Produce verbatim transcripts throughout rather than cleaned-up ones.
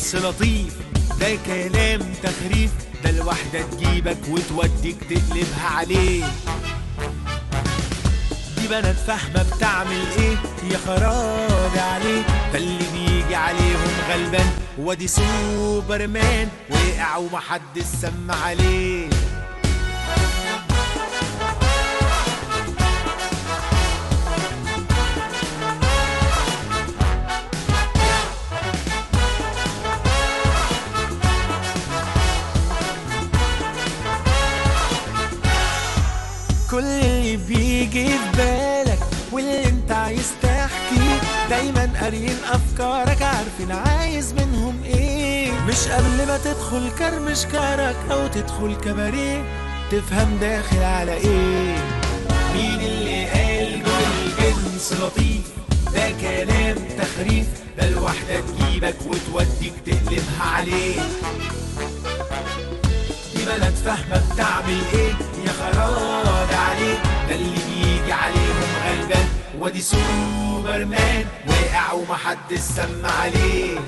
جنس لطيف، ده كلام تخريف، ده الواحدة تجيبك وتوديك تقلبها عليه. دي بنات فاهمة بتعمل ايه، يا خراب عليه، ده اللي بيجي عليهم غلبان، وادي سوبرمان وقع ومحدش سمع عليه. كل اللي بيجي في بالك واللي انت عايز تحكيه، دايما قاريين افكارك، عارفين عايز منهم ايه. مش قبل ما تدخل كرمش كارك او تدخل كباريه تفهم داخل على ايه. مين اللي قال دول جنس لطيف، ده كلام تخريف، ده الواحدة تجيبك وتوديك تقلبها عليه. دي بنات فاهمة بتعمل ايه، يا خراب عليه، ده اللي بيجي عليهم غلبان، وادي سوبرمان وقع ومحدش سمع عليه.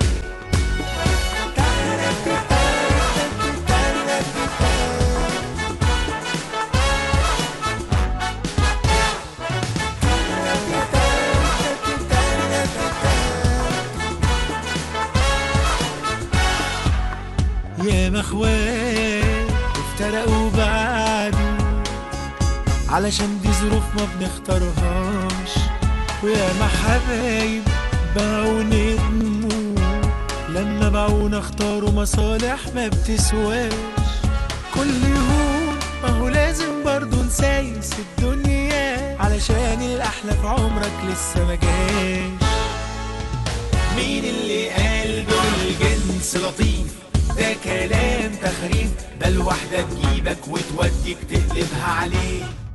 يا مخوات افترقوا بعدوا علشان دي ظروف ما بنختارهاش، ويا ما حبايب باعوا ندموا لما باعونا اختاروا مصالح ما بتسواش. كل يوم ما هو لازم برضو نسايس الدنيا علشان الأحلى في عمرك لسه ما جاش. مين اللي قال دول جنس لطيف، ده كلام تخريف، ده الواحدة تجيبك وتوديك تقلبها عليه.